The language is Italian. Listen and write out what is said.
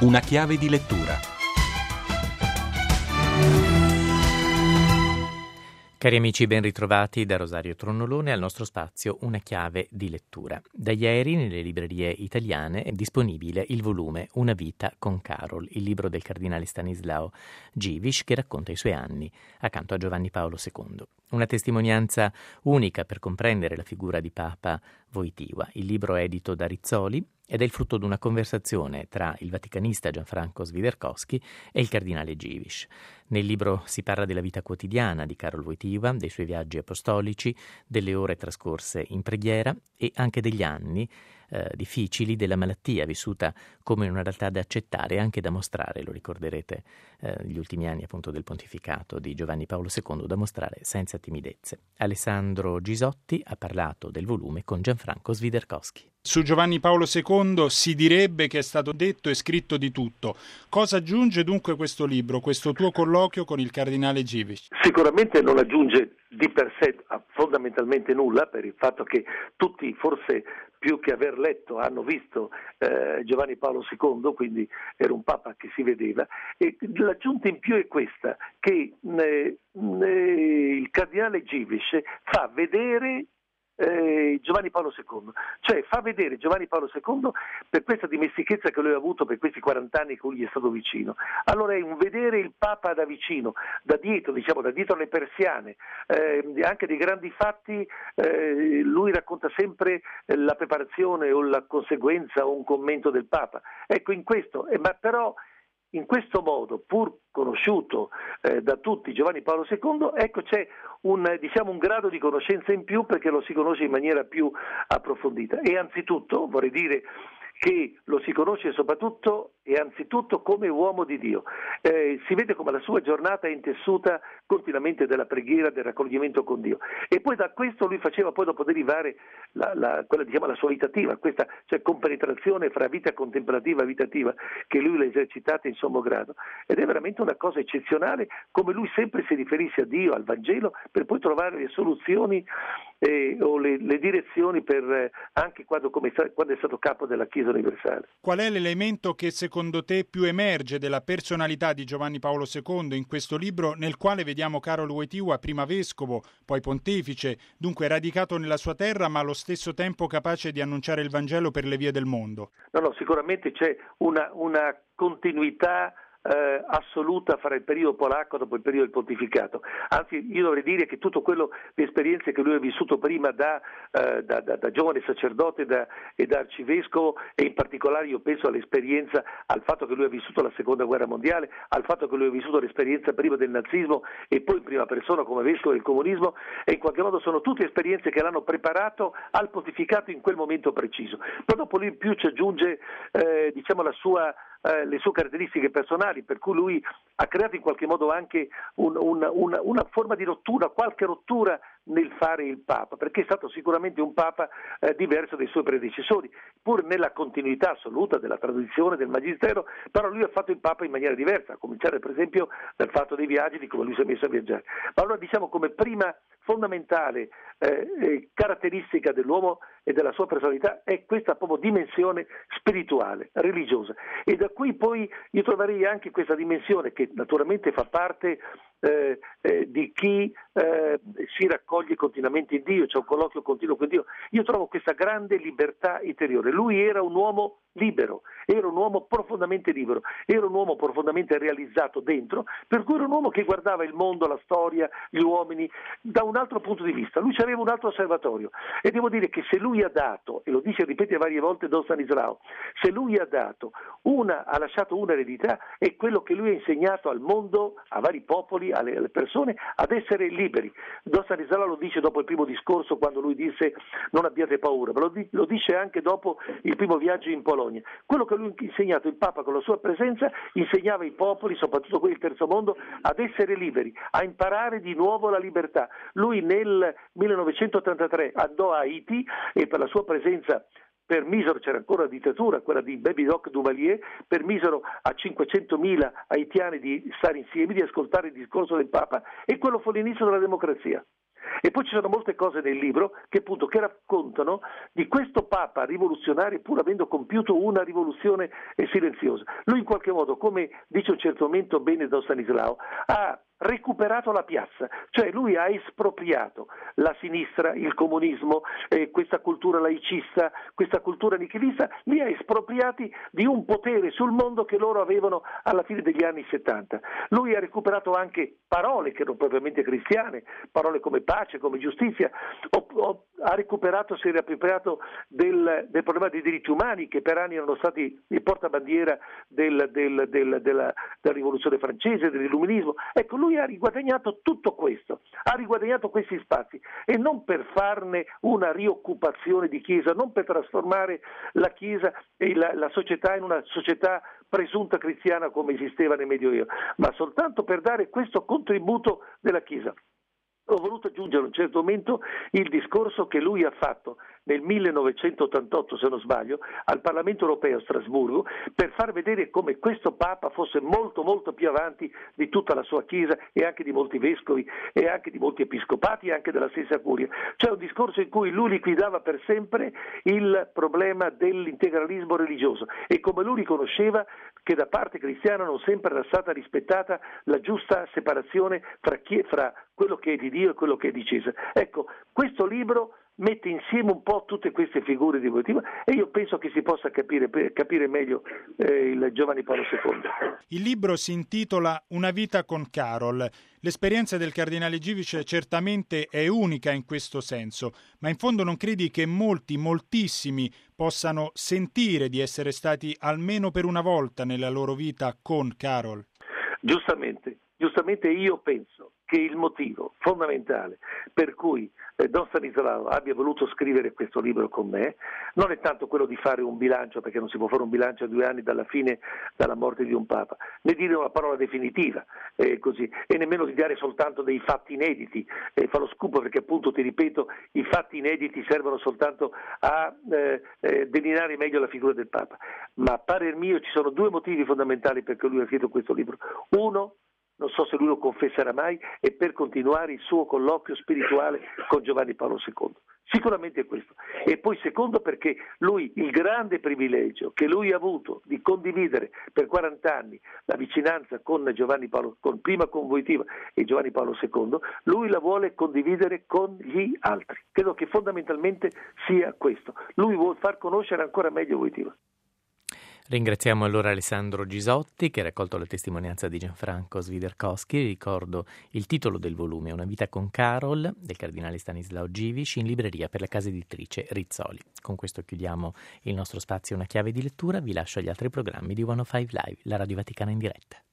Una chiave di lettura. Cari amici, ben ritrovati da Rosario Tronnolone al nostro spazio Una chiave di lettura. Da ieri nelle librerie italiane è disponibile il volume Una vita con Karol, il libro del cardinale Stanislao Dziwisz che racconta i suoi anni accanto a Giovanni Paolo II. Una testimonianza unica per comprendere la figura di Papa Wojtyła. Il libro è edito da Rizzoli ed è il frutto di una conversazione tra il vaticanista Gianfranco Swiderkowski e il cardinale Dziwisz. Nel libro si parla della vita quotidiana di Karol Wojtyła, dei suoi viaggi apostolici, delle ore trascorse in preghiera e anche degli anni difficili della malattia, vissuta come una realtà da accettare e anche da mostrare, lo ricorderete, gli ultimi anni appunto del pontificato di Giovanni Paolo II, da mostrare senza timidezze. Alessandro Gisotti ha parlato del volume con Gianfranco Swiderkowski. Su Giovanni Paolo II si direbbe che è stato detto e scritto di tutto. Cosa aggiunge dunque questo libro, questo tuo colloquio con il cardinale Dziwisz? Sicuramente non aggiunge di per sé fondamentalmente nulla, per il fatto che tutti, forse più che aver letto, hanno visto Giovanni Paolo II, quindi era un papa che si vedeva, e l'aggiunta in più è questa, che il cardinale Dziwisz fa vedere Giovanni Paolo II, cioè fa vedere Giovanni Paolo II per questa dimestichezza che lui ha avuto per questi 40 anni che lui gli è stato vicino. Allora è un vedere il Papa da vicino, da dietro le persiane, anche dei grandi fatti. Lui racconta sempre la preparazione o la conseguenza o un commento del Papa. Ecco, in questo, ma però in questo modo, pur conosciuto da tutti Giovanni Paolo II, ecco c'è un grado di conoscenza in più, perché lo si conosce in maniera più approfondita. E anzitutto vorrei dire che lo si conosce soprattutto e anzitutto come uomo di Dio. Si vede come la sua giornata è intessuta continuamente della preghiera, del raccoglimento con Dio. E poi da questo lui faceva poi dopo derivare la sua vita attiva, questa cioè compenetrazione fra vita contemplativa e vita attiva che lui l'ha esercitata in sommo grado. Ed è veramente una cosa eccezionale come lui sempre si riferisse a Dio, al Vangelo, per poi trovare le soluzioni o le direzioni per anche quando è stato capo della Chiesa universale. Qual è l'elemento che secondo te più emerge della personalità di Giovanni Paolo II in questo libro, nel quale vediamo Karol Wojtyła prima vescovo, poi pontefice, dunque radicato nella sua terra ma allo stesso tempo capace di annunciare il Vangelo per le vie del mondo? No, sicuramente c'è una continuità assoluta fra il periodo polacco dopo il periodo del pontificato. Anzi, io dovrei dire che tutto quello, le esperienze che lui ha vissuto prima da giovane sacerdote e da arcivescovo, e in particolare io penso all'esperienza, al fatto che lui ha vissuto la seconda guerra mondiale, al fatto che lui ha vissuto l'esperienza prima del nazismo e poi in prima persona come vescovo del comunismo, e in qualche modo sono tutte esperienze che l'hanno preparato al pontificato in quel momento preciso. Però dopo lui più ci aggiunge le sue caratteristiche personali, per cui lui ha creato in qualche modo anche una forma di rottura, qualche rottura nel fare il Papa, perché è stato sicuramente un Papa diverso dai suoi predecessori, pur nella continuità assoluta della tradizione del Magistero, però lui ha fatto il Papa in maniera diversa, a cominciare per esempio dal fatto dei viaggi, di come lui si è messo a viaggiare. Ma allora come prima fondamentale caratteristica dell'uomo e della sua personalità è questa proprio dimensione spirituale, religiosa, e da qui poi io troverei anche questa dimensione che naturalmente fa parte di chi si raccoglie continuamente in Dio, c'è un colloquio continuo con Dio. Io trovo questa grande libertà interiore. Lui era un uomo libero, era un uomo profondamente libero, era un uomo profondamente realizzato dentro, per cui era un uomo che guardava il mondo, la storia, gli uomini da un altro punto di vista. Lui aveva un altro osservatorio, e devo dire che se lui ha dato, e lo dice e ripete varie volte Don Stanislao, se lui ha lasciato una eredità, è quello che lui ha insegnato al mondo, a vari popoli, alle persone, ad essere liberi. Don Stanislao lo dice dopo il primo discorso, quando lui disse non abbiate paura, ma lo dice anche dopo il primo viaggio in Polonia. Quello che lui ha insegnato, il Papa con la sua presenza, insegnava ai popoli, soprattutto quelli del terzo mondo, ad essere liberi, a imparare di nuovo la libertà. Lui nel 1983 andò a Haiti e per la sua presenza permisero, c'era ancora la dittatura, quella di Baby Doc Duvalier, permisero a 500.000 haitiani di stare insieme, di ascoltare il discorso del Papa, e quello fu l'inizio della democrazia. E poi ci sono molte cose nel libro che raccontano di questo Papa rivoluzionario, pur avendo compiuto una rivoluzione silenziosa. Lui in qualche modo, come dice a un certo momento bene Don Stanislao, ha recuperato la piazza, cioè lui ha espropriato la sinistra, il comunismo, questa cultura laicista, questa cultura nichilista, li ha espropriati di un potere sul mondo che loro avevano alla fine degli anni 70. Lui ha recuperato anche parole che erano propriamente cristiane, parole come pace, come giustizia, si è riappropriato del problema dei diritti umani che per anni erano stati il portabandiera della rivoluzione francese, dell'illuminismo. Ecco, lui ha riguadagnato tutto questo, ha riguadagnato questi spazi, e non per farne una rioccupazione di Chiesa, non per trasformare la Chiesa e la società in una società presunta cristiana come esisteva nel Medioevo, ma soltanto per dare questo contributo della Chiesa. Ho voluto aggiungere a un certo momento il discorso che lui ha fatto nel 1988, se non sbaglio, al Parlamento europeo a Strasburgo, per far vedere come questo Papa fosse molto molto più avanti di tutta la sua Chiesa e anche di molti vescovi e anche di molti episcopati e anche della stessa Curia. C'è un discorso in cui lui liquidava per sempre il problema dell'integralismo religioso e come lui riconosceva che da parte cristiana non sempre era stata rispettata la giusta separazione fra quello che è di Dio e quello che è di Cesare. Ecco, questo libro mette insieme un po' tutte queste figure di evolutiva e io penso che si possa capire meglio il Giovanni Paolo II. Il libro si intitola Una vita con Karol. L'esperienza del cardinale Givic certamente è unica in questo senso, ma in fondo non credi che moltissimi possano sentire di essere stati almeno per una volta nella loro vita con Karol? Giustamente io penso che il motivo fondamentale per cui Don Stanislao abbia voluto scrivere questo libro con me non è tanto quello di fare un bilancio, perché non si può fare un bilancio a 2 anni dalla morte di un Papa, né dire una parola definitiva, così, e nemmeno di dare soltanto dei fatti inediti, fa lo scoop perché appunto, ti ripeto, i fatti inediti servono soltanto a delineare meglio la figura del Papa, ma a parer mio ci sono 2 motivi fondamentali perché lui ha scritto questo libro. Uno, non so se lui lo confesserà mai, è per continuare il suo colloquio spirituale con Giovanni Paolo II. Sicuramente è questo. E poi secondo, perché lui, il grande privilegio che lui ha avuto di condividere per 40 anni la vicinanza con Giovanni Paolo, prima con Wojtyła e Giovanni Paolo II, lui la vuole condividere con gli altri. Credo che fondamentalmente sia questo. Lui vuole far conoscere ancora meglio Wojtyła. Ringraziamo allora Alessandro Gisotti che ha raccolto la testimonianza di Gianfranco Swiderkowski. Ricordo il titolo del volume, Una vita con Karol, del cardinale Stanislao Givic, in libreria per la casa editrice Rizzoli. Con questo chiudiamo il nostro spazio Una chiave di lettura. Vi lascio agli altri programmi di 105 Live, la Radio Vaticana in diretta.